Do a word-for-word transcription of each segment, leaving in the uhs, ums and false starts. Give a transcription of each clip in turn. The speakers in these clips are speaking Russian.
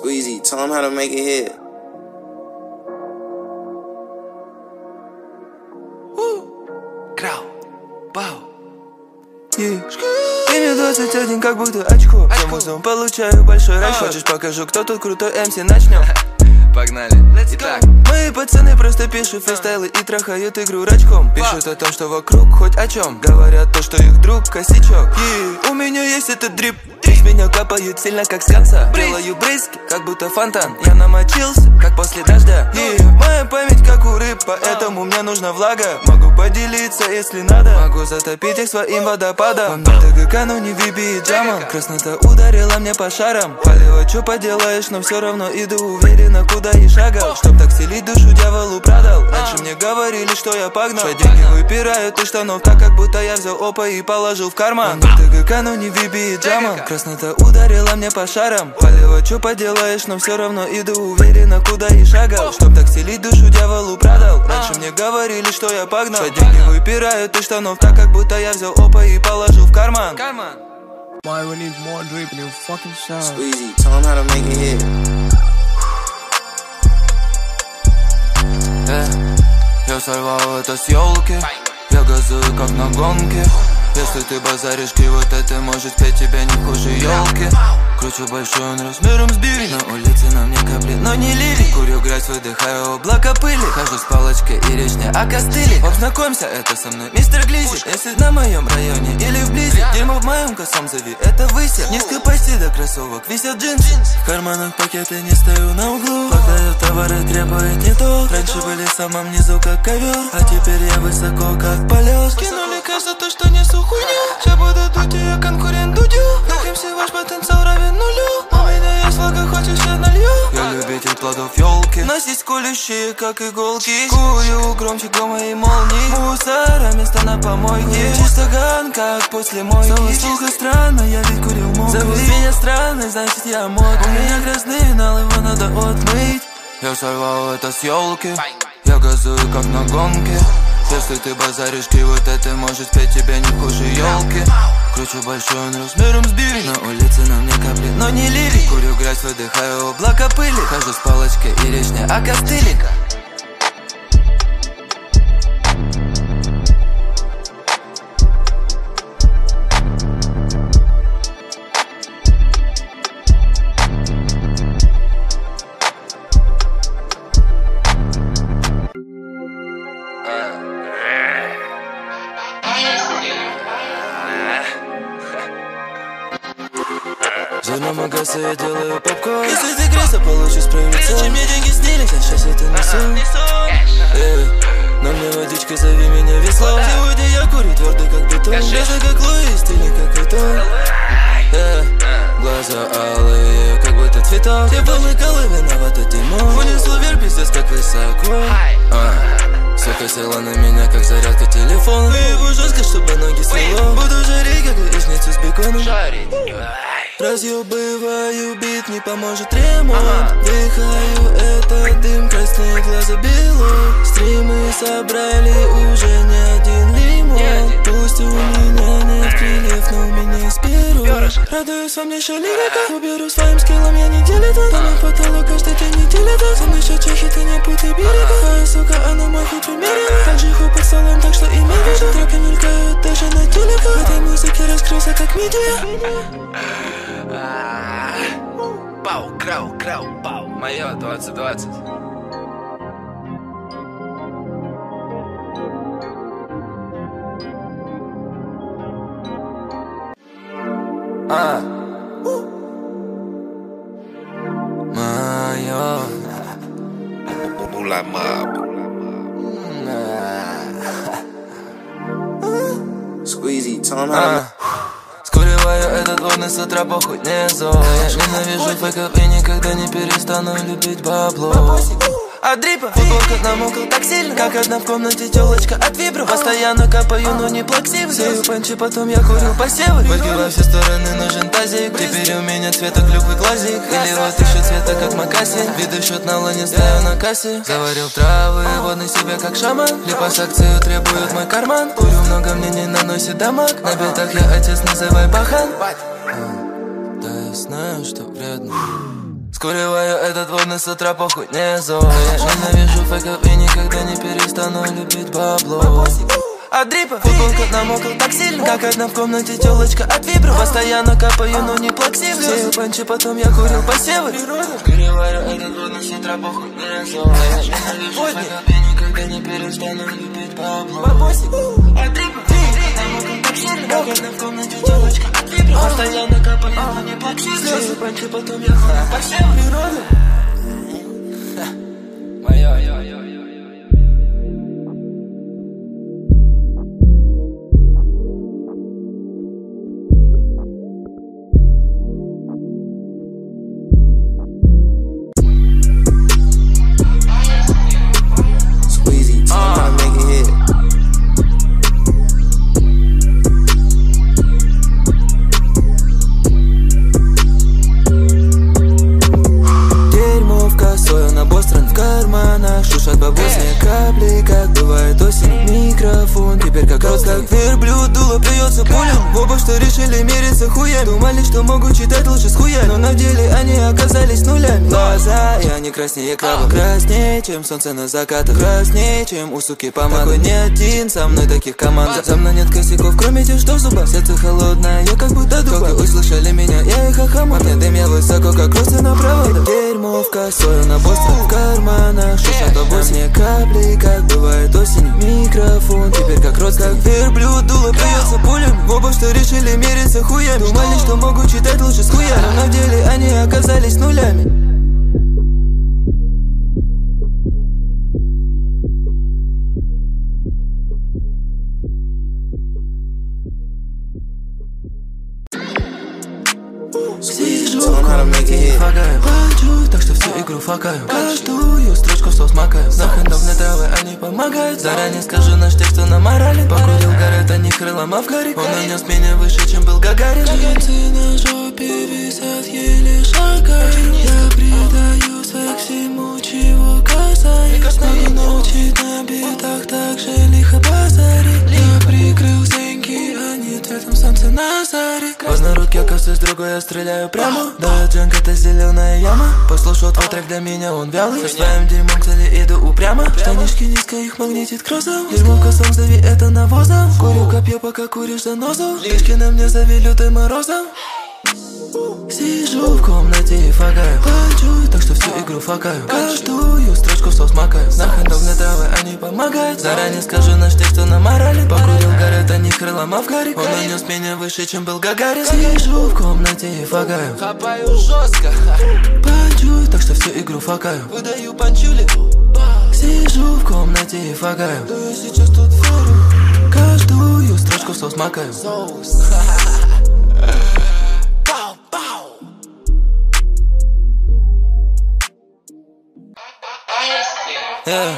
Squeezy, tell him how to make it hit. Крау, бау. Мне двадцать один, как будто очко. За музон получаю большой расчет. Хочешь, покажу, кто тут крутой эм си, начнем. Погнали. Итак, мои пацаны просто пишут фристайлы и трахают игру рачком. Пишут о том, что вокруг хоть о чем. Говорят то, что их друг косячок. И у меня есть этот дрип. Из меня капают сильно, как с конца. Делаю брызги, как будто фонтан. Я намочился, как после дождя. И моя память, как у рыб, поэтому мне нужна влага. Могу поделиться, если надо. Могу затопить их своим водопадом. Во мне ТГК, но не Виби и Джаман. Краснота ударила мне по шарам. Палево, что поделаешь, но все равно иду уверенно, куда и шагал. Чтоб так селить душу, дьяволу продал. Раньше мне говорили, что я погнал. Что деньги выпирают из штанов, так как будто я взял опа и положил в карман. Во мне ТГК, но не Виби и Джаман. Краснота ударила мне по шарам. Палево, что поделаешь, но все равно иду уверенно, куда и шагал. Чтоб так селить душу, дьяволу продал. Раньше мне говорили, что я погнал. Что деньги выпирают из штанов, так как будто я взял опа и положил в карман. Why we need more drip in your fucking sound? Squeezy, tell him how to make it hit. э, Я сорвал это с елки. Я газую, как на гонке. Если ты базаришь вот это может петь тебя не хуже елки. Кручу большой, он размером с бирень. На улице на мне капли, но не ливень. Курю грязь, выдыхаю облако пыли. Хожу с палочкой и речь не о костыле. Оп, знакомься, это со мной мистер Глизи. Если на моем районе или вблизи, дерьмо в моем косом зови, это высер. Низко почти до кроссовок висят джинсы. В карманах пакеты, не стою на углу. Хватает товары, требует не то. Раньше были в самом низу, как ковер, а теперь я высоко, как полет. Скинули кэш за то, что несу хуйню. Сейчас буду дуть, я конкурент Дудю. Нах эм си, ваш потенциал равен нулю. У меня есть влага, хочешь я налью. Я любитель плодов елки. Нас есть колющие, как иголки. Курю громче грома и молний. Мусора, место на помойке. Чисто ган, как после мойки. Зовут слуха странно, я ведь курил мокрый. Зовут меня странно, значит я мокрый. У меня красный нал, его надо отмыть. Я сорвал это с елки. Я газую, как на гонке. Если ты базаришь вот это может петь тебя не хуже елки. Кручу большой, он размером с бирень. На улице на мне капли, но не ливень. Курю грязь, выдыхаю облако пыли. Хожу с палочкой и речь не о костыле. На магазин я делаю попкорн. Если ты грязь, получишь справиться. Чем мне деньги снились, а сейчас это несу. Эй, на мне водичка, зови меня веслом. Сегодня я курю твердый, как бетон. Грязный, как Луис, стильный, как Витон. Эй, глаза алые, как будто цветок. Все полные колы, виноват от Тимон. Унесло вверх, пиздец, как высоко. а. Сука села на меня, как зарядка телефона. Выебу жестко, чтобы ноги свело. Буду жарить, как яичницу с беконом. Разъебываю бит, не поможет ремонт. Дыхаю этот дым, красные глаза белые. Стримы собрали уже не один лимон. Пусть у меня нет крыльев, но у меня есть перо. Радуюсь, во мне еще лирика. Уберу своим скиллом, я не делита. Там на потолок каждый день неделя. Со мной еще чехи, ты не путай берега. Твоя сука, она мой хуй примерила. Так же хуй под столом, так что имей в виду. Треки мелькают даже на телеках. В этой музыке раскрылся как медиа. Пау, крау, крау, пау. Мое двадцать двадцать. А Мое Squeezy, tell him how to. Скуриваю этот водный с утра, похуй не зол. Я ненавижу фейков и никогда не перестану любить бабло. От дрипа футболка намокла так сильно, как одна в комнате телочка от вибро. Постоянно капаю, но не плаксивно. Сею панчи, потом я курю посевы. Быки во все стороны, нужен тазик. Теперь у меня цвета клюквы глазик. Или вот еще цвета, как макасин. Виду счет на лане, стою на кассе. Заварил травы, водный себе как шаман. Липаш акцию требует мой карман. Курю много, мне не наносит дамаг. На битах я отец, называй бахан. Да, я знаю, что вредно. Скуриваю этот водный с утра, похуй не зол. Я ненавижу фейков и никогда не перестану любить бабло. От дрипа футболка намокла так сильно, как одна в комнате тёлочка от вибра. Постоянно капаю, но не плаксив. Сею панчи, потом я курил посевы. Скуриваю этот водный с утра, похуй не зол. Я ненавижу фейков и никогда не перестану любить бабло. От дрипа намокла так сильно, как одна в комнате тёлочка от вибра. Постоянно капаю, но не плаксив. Сею панчи, потом я курил посевы. Моя, я, я. Шушат бабусные капли, как бывает осень. Микрофон теперь как рот, как верблюд. Дуло плюется пулем. В оба что решили мериться хуем. Думали, что могут читать лучше с хуя, но на деле они оказались нулями. Глаза, и они краснее краба. Краснее, чем солнце на закатах. Краснее, чем у суки помада. Такой не один, со мной таких команд. За мной нет косяков, кроме тех, что в зубах. Сердце холодное, я как будто дуба. Как услышали меня, я их охамал. Мне дым, я высоко, как розы на проводах. Дерьмо в косою на бостон, в карманах. Шушат бабусные капли, как бывает осень. Микрофон теперь как рот, как верблюд. Дуло плюется пулем. В оба что решили мериться хуем. Думали, что могут читать лучше с хуя, но на деле они оказались нулями. Сижу в комнате и фагаю. Плачу, так что всю игру факаю. Каждую строчку в соус макаю. На хендовные травы они помогают. Заранее скажу наш текст, что на морали. Покурил город, а не крылом, а в горе. Он унес меня выше, чем был Гагарин. Джинсы на жопе висят, еле шагаю. Я придаю всему, чего касаюсь. Надо научить на битах так же лихо базарить. Я прикрыл зеньки, а не цветом солнца на заре. Поздно руки, оказываюсь, другой я стреляю прямо. Да, джанк, это зеленая яма. Послушал твой трек, для меня он вялый. Со своим дерьмом к цели иду упрямо. Штанишки низко, их магнитит кроссом. Дерьмо в косом, зови это навозом. Курю копье, пока куришь занозу. Лишки на мне зови лютым морозом. Сижу в комнате и фагаю. Плачу, так что всю игру факаю. Каждую строчку в соус макаю. На хендовные травы они помогают. Заранее скажу наш текст, что на морали. Покурил город, а не крылом, а в горе. Он унес меня выше, чем был Гагарин. Сижу в комнате и фагаю. Хапаю жестко. Плачу, так что всю игру факаю. Выдаю панчули. Сижу в комнате и фагаю. Да я сейчас тут верю. Каждую строчку в соус макаю. Соус. Yeah.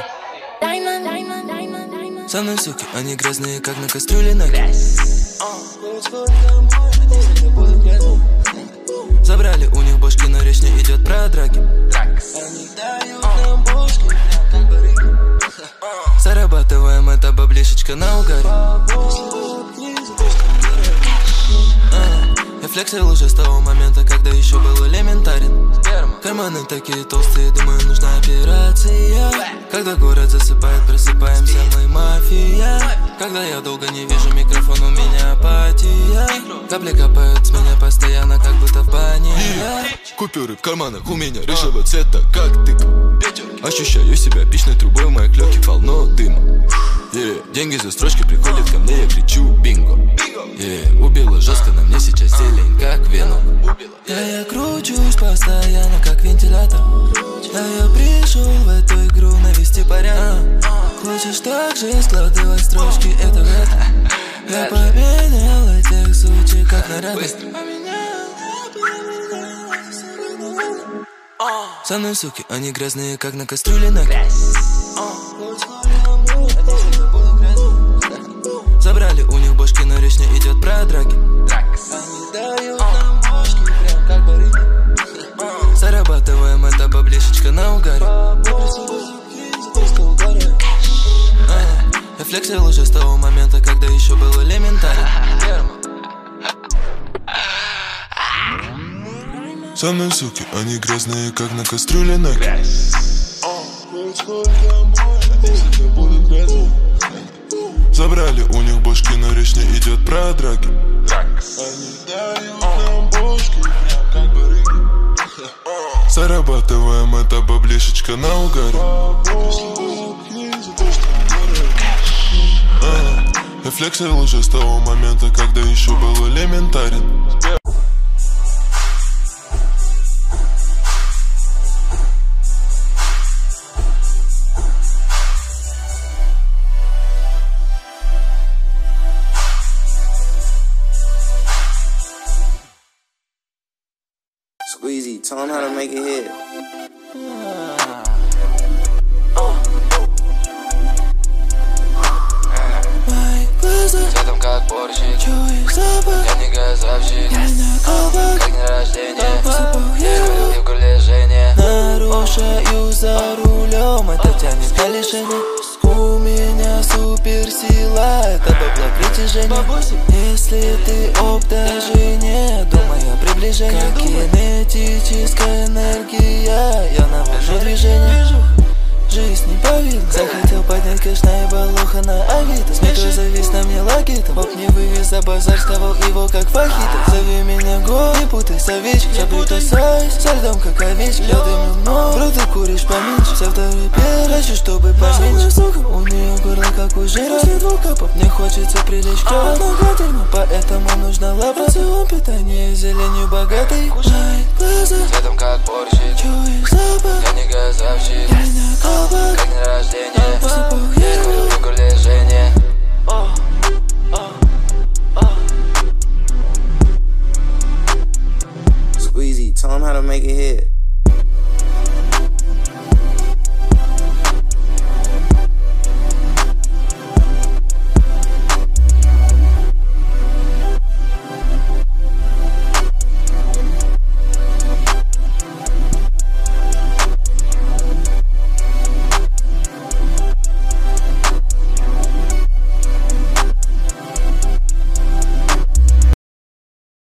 Со мной суки, они грязные, как на кастрюле ноги. Забрали у них бошки, но речь не идет про драки. Они дают нам бошки, как барыги. Зарабатываем это баблишечка на угаре. Я флексил уже с того момента, когда еще был элементарен. Карманы такие толстые, думаю, нужна операция. Когда город засыпает, просыпаемся мы, мафия. Когда я долго не вижу микрофон, у меня апатия. Капли капают с меня постоянно, как будто в бане. Купюры в карманах у меня рыжего цвета, как тык. Ощущаю себя печной трубой, в моей клёке полно дыма. Yeah. Деньги за строчки приходят ко мне, я кричу бинго. Yeah. Убила жестко, на мне сейчас зелень, как веном. Я, я кручусь постоянно, как вентилятор. Да, я пришел в эту игру навести порядок. Хочешь так же складывать строчки, это это. Я поменял этих сучек, как наряды. Со мной суки, они грязные, как на кастрюле ноги. Забрали у них бошки, но речь не идет про драки. Они дают нам бошки, прям как барыги. Зарабатываем это баблишечка на угаре. Я флексил уже с того момента, когда еще был элементарен. Со мной суки, они грязные, как на кастрюле наки. Забрали у них бошки, но речь не идет про драки. Они дают нам бошки, как бы рыки. Зарабатываем это баблишечка на угаре. а, Я флексил уже с того момента, когда еще был элементарен. Squeezy, tell him how to make it hit. Цветом как борщик, я не газовщик, как день рождения, и в горле жжение. Нарушаю за рулем, это тянет на лишение. У меня суперсила, это бабла притяжения. Если ты об даже не думай о приближении. Как кинетическая энергия, я навожу движение. Жизнь не повинна. Захотел поднять кэш на ебалуха на Авито. С метро завис на мне лакитом. Поп не вывез за базар, сковал его как фахита. Зови меня го, не путай с овечкой. Забыто сайз, со льдом как овечка. Я дымлю много, бро, ты куришь поменьше. Со второй пер, хочу, чтобы поменьше. Сука, у нее горло как у жира. После двух капов мне хочется прилечь к одногательно, поэтому нужна лапа. Рацион питания зеленью богатый. Мои глаза, Цветом как борщик, чуешь запах, я не газовщик, я на колбах, как день рождения, посыпал и в горле жжение. Squeezy, tell him how to make it hit.